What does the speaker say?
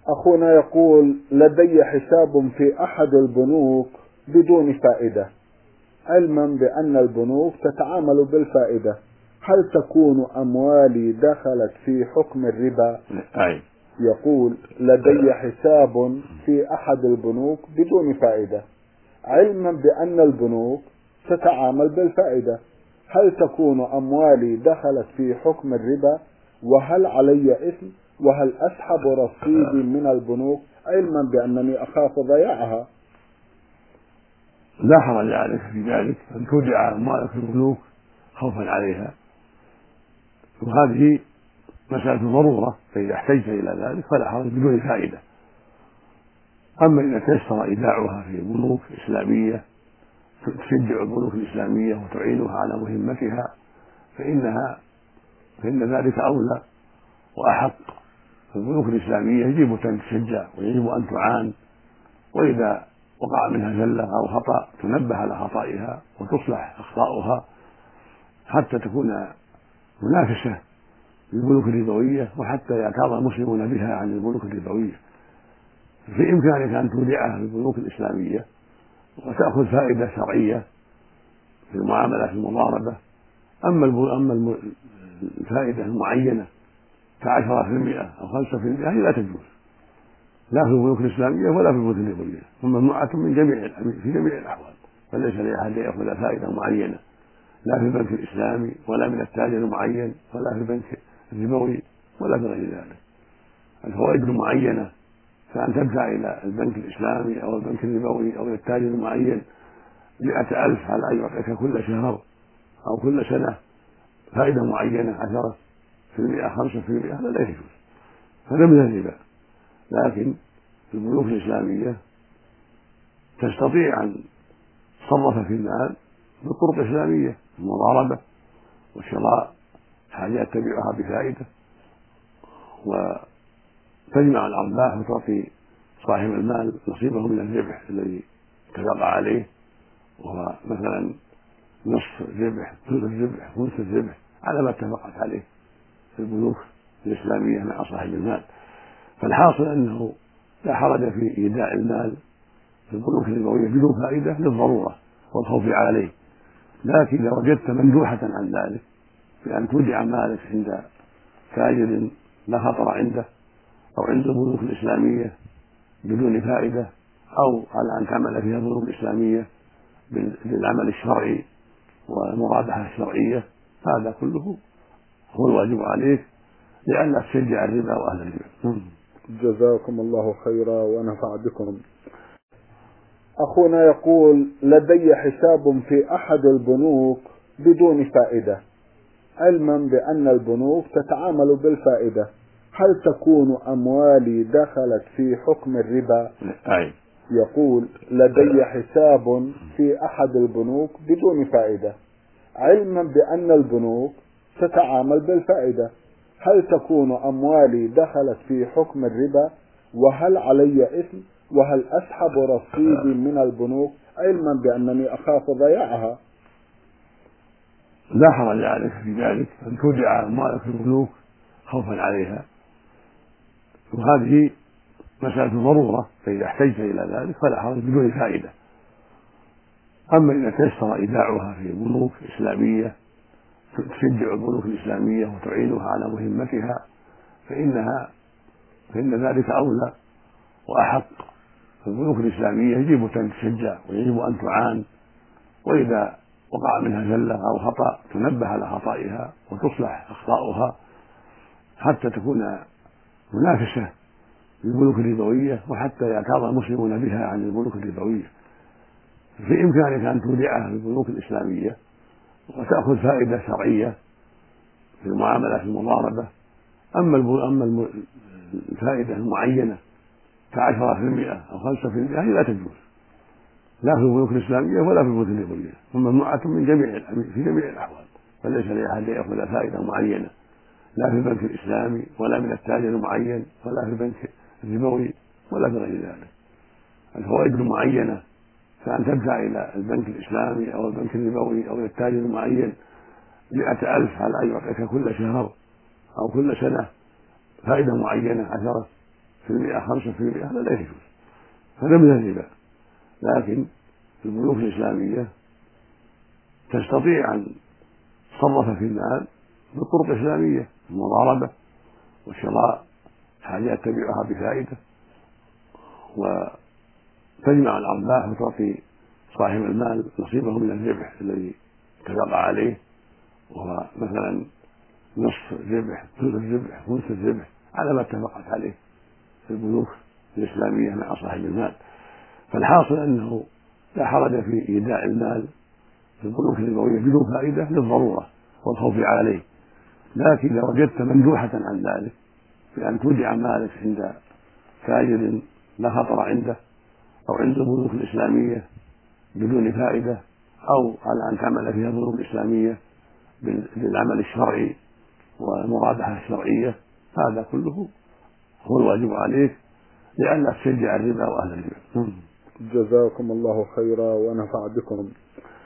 أخونا يقول: لدي حساب في أحد البنوك بدون فائدة، علما بأن البنوك تتعامل بالفائدة، هل تكون أموالي دخلت في حكم الربا؟ يقول: لدي حساب في أحد البنوك بدون فائدة، علما بأن البنوك تتعامل بالفائدة، هل تكون أموالي دخلت في حكم الربا؟ وهل علي إثم؟ وهل أسحب رصيدي من البنوك علما بأنني أخاف ضياعها؟ لا حرج عليك في ذلك أن تودع أموالك في البنوك خوفا عليها، وهذه مسألة ضرورة، فإذا احتجت إلى ذلك فلا حرج بدون فائدة. أما إذا تيسر إيداعها في بنوك إسلامية تشجع البنوك الإسلامية وتعينها على مهمتها فإن ذلك أولى وأحق. البنوك الإسلامية يجب أن تشجع ويجب أن تعان، وإذا وقع منها زلة أو خطأ تنبه على خطئها وتصلح أخطاؤها حتى تكون منافسة للبنوك الربوية، وحتى يعتاض المسلمون بها عن البنوك الربوية. في إمكانك أن تودعها في البنوك الإسلامية وتأخذ فائدة شرعية في المعاملة في المضاربة. أما الفائدة المعينة ك10% أو 5% هذه لا تجوز، لا في البنوك الإسلامية ولا في البنوك الربوية، وممنوعة في جميع الأحوال. فليس لأحد يأخذ فائدة معينة لا في البنك الإسلامي ولا من التاجر المعين ولا في البنك الربوي ولا في غير ذلك. الفوائد المعينة كأن تدفع إلى البنك الإسلامي أو البنك الربوي أو إلى التاجر المعين 100,000 على أن يعطيك كل شهر أو كل سنة فائدة معينة 10%، 5%، هذا لا يجوز، هذا من الربا. لكن في البنوك الإسلامية تستطيع أن تصرف في المال بالطرق الإسلامية، المضاربة وشراء حاجات تبيعها بفائدة، وتجمع الأرباح وتعطي صاحب المال نصيبه من الربح الذي اتفق عليه، وهو مثلا نصف الربح، ثلث الربح، خمس الربح، على ما اتفقت عليه في البنوك الإسلامية مع صاحب المال. فالحاصل أنه لا حرج في إيداع المال في البنوك الربوية بدون فائدة للضرورة والخوف عليه، لكن إذا وجدت مندوحة عن ذلك بأن تودع مالك عند تاجر لا خطر عنده أو عند البنوك الإسلامية بدون فائدة، أو على أن تعمل فيها البنوك الإسلامية بالعمل الشرعي والمرابحة الشرعية، هذا كله هو الواجب عليك لئلا تشجع الربا وأهل الربا. جزاكم الله خيرا ونفع بكم. أخونا يقول: لدي حساب في أحد البنوك بدون فائدة، علما بأن البنوك تتعامل بالفائدة، هل تكون أموالي دخلت في حكم الربا؟ يقول: لدي حساب في أحد البنوك بدون فائدة، علما بأن البنوك تتعامل بالفائدة، هل تكون أموالي دخلت في حكم الربا؟ وهل علي إثم؟ وهل أسحب رصيدي من البنوك علما بأنني أخاف ضياعها؟ لا حرج عليك في ذلك أن تودع أموالك في البنوك خوفا عليها، وهذه مسألة ضرورة، فإذا احتجت إلى ذلك فلا حرج بدون فائدة. أما إذا تيسر إيداعها في بنوك إسلامية تشجع البنوك الإسلامية وتعينها على مهمتها فإن ذلك أولى وأحق. البنوك الإسلامية يجب أن تشجع ويجب أن تعان، وإذا وقع منها زلة أو خطأ تنبه على خطئها وتصلح أخطاؤها حتى تكون منافسة للبنوك الربوية، وحتى يعتاض المسلمون بها عن البنوك الربوية. في إمكانك أن تودعها في البنوك الإسلامية وتأخذ فائدة شرعية في المعاملة في المضاربة. أما الفائدة المعينة ك10% أو 5% هذه لا تجوز، لا في البنوك الإسلامية ولا في البنوك الربوية، وممنوعة في جميع الأحوال. فليس لأحد يأخذ فائدة معينة لا في البنك الإسلامي ولا من التاجر المعين ولا في البنك الربوي ولا في غير ذلك. الفوائد المعينة كأن تدفع إلى البنك الإسلامي أو البنك الربوي أو إلى التاجر المعين 100,000 على أن يعطيك كل شهر أو كل سنة فائدة معينة 10%، 5% هذا لا يجوز، هذا من الربا. لكن في البنوك الإسلامية تستطيع أن تصرف في المال بالطرق الإسلامية، المضاربة وشراء حاجات تبيعها بفائدة، وتجمع الأرباح وتعطي صاحب المال نصيبه من الربح الذي اتفق عليه، وهو مثلا نصف الربح، ثلث الربح، خمس الربح، على ما اتفقت عليه في البنوك الإسلامية مع صاحب المال. فالحاصل أنه لا حرج في إيداع المال في البنوك الربوية بدون فائدة للضرورة والخوف عليه. لكن إذا وجدت مندوحة عن ذلك بأن تودع مالك عند تاجر لا خطر عنده أو عند البنوك الإسلامية بدون فائدة، أو على أن تعمل فيها البنوك الإسلامية بالعمل الشرعي والمرابحة الشرعية، هذا كله هو الواجب عليك لئلا تشجع الربا وأهل الربا. جزاكم الله خيرا ونفع بكم.